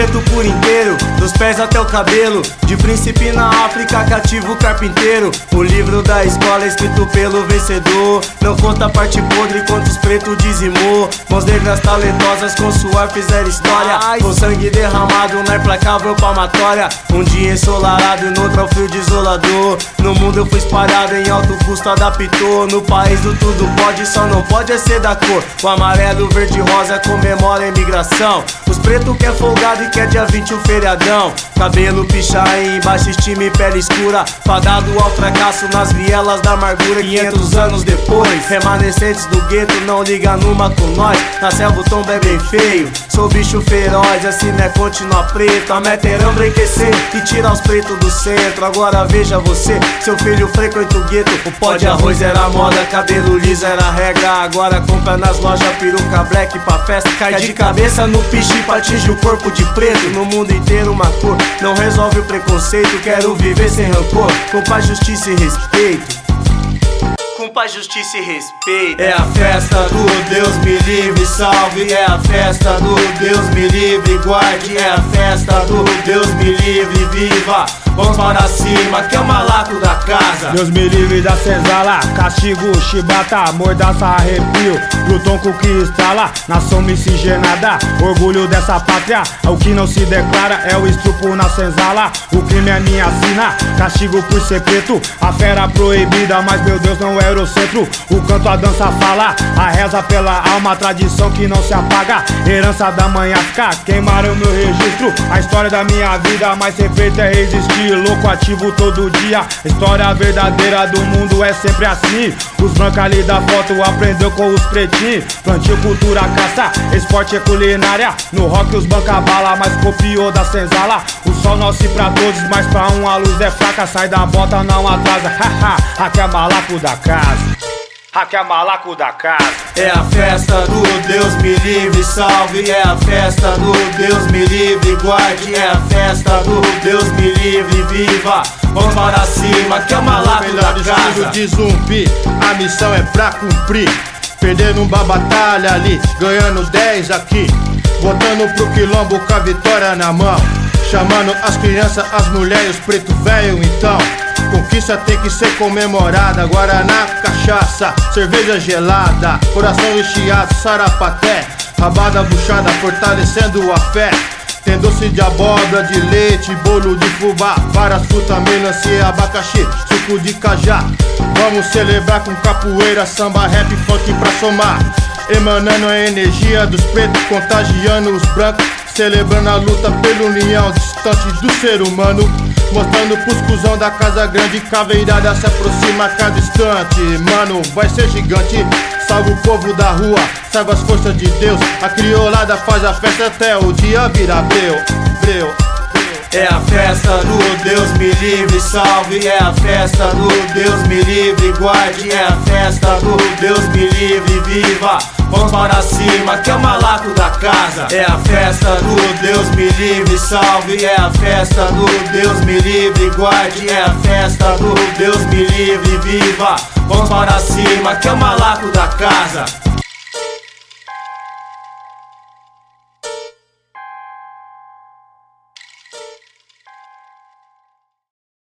preto por inteiro, dos pés até o cabelo. De príncipe na África, cativo carpinteiro. O livro da escola escrito pelo vencedor. Não conta a parte podre quantos pretos dizimou. Mãos negras talentosas com suor fizeram história. Com sangue derramado na implacável palmatória. Um dia ensolarado e no outro ao frio desolador. No mundo eu fui espalhado em alto custo, adaptou. No país do tudo pode, só não pode é ser da cor. O amarelo, verde e rosa comemora a imigração. Os pretos quer folgado e quer dia 20 um feriadão. Cabelo pichain, baixa estima e pele escura. Fadado ao fracasso nas vielas da amargura. 500 anos depois, remanescentes do gueto não liga numa com nós. Na selva o tombo é bem feio, sou bicho feroz, assim né continua preto. A meta era embranquecer e tirar os pretos do centro. Agora veja você, seu filho frequenta o gueto. O pó de arroz era moda, cabelo liso era regra. Agora compra nas lojas peruca black pra festa. Cai de cabeça no piche pra atingir o corpo de preto. No mundo inteiro uma cor não resolve o preconceito. Quero viver sem rancor, com paz, justiça e respeito. Com paz, justiça e respeito. É a festa do Deus me livre, salve. É a festa do Deus me livre, guarde. É a festa do Deus me livre, viva. Vamos para cima, que é o malaco da casa. Deus me livre da senzala, castigo, chibata, mordaça, arrepio, Pluton que estrala, nação miscigenada, orgulho dessa pátria. O que não se declara é o estrupo na senzala. O crime é minha sina, castigo por ser preto. A fera proibida, mas meu Deus não é eurocentro. O canto, a dança fala, a reza pela alma, a tradição que não se apaga. Herança da mãe África, queimaram meu registro. A história da minha vida, mas ser preto é resistir. Louco ativo todo dia, história verdadeira do mundo é sempre assim. Os brancos ali da foto aprendeu com os pretinhos. Plantio, cultura, caça, esporte e culinária. No rock os banca bala, mas copiou da senzala. O sol nasce pra todos, mas pra um a luz é fraca. Sai da bota, não atrasa, haha, aqui é malaco da casa. Aqui é malaco da casa. É a festa do Deus me livre, salve. É a festa do Deus me livre, guarde. É a festa do Deus me livre, viva. Vamos para cima, que é o malaco da casa. De zumbi, a missão é pra cumprir. Perdendo uma batalha ali, ganhando 10 aqui. Voltando pro quilombo com a vitória na mão. Chamando as crianças, as mulheres, os preto velho então. Conquista tem que ser comemorada. Guaraná, cachaça, cerveja gelada, coração recheado, sarapaté, rabada buchada, fortalecendo a fé. Tem doce de abóbora, de leite, bolo de fubá, várias frutas, melancia, abacaxi, suco de cajá. Vamos celebrar com capoeira, samba, rap, funk pra somar. Emanando a energia dos pretos, contagiando os brancos. Celebrando a luta pela união distante do ser humano. Mostrando pros cuzão da casa grande, caveirada se aproxima a cada instante. Mano, vai ser gigante. Salve o povo da rua, salve as forças de Deus. A criolada faz a festa até o dia virar breu. É a festa do Deus me livre, salve. É a festa do Deus me livre, guarde. É a festa do Deus me livre, viva. Vamos para cima, que é o malaco da casa. É a festa do Deus me livre, salve. É a festa do Deus me livre, guarde. É a festa do Deus me livre, viva. Vamos para cima, que é o malaco da casa.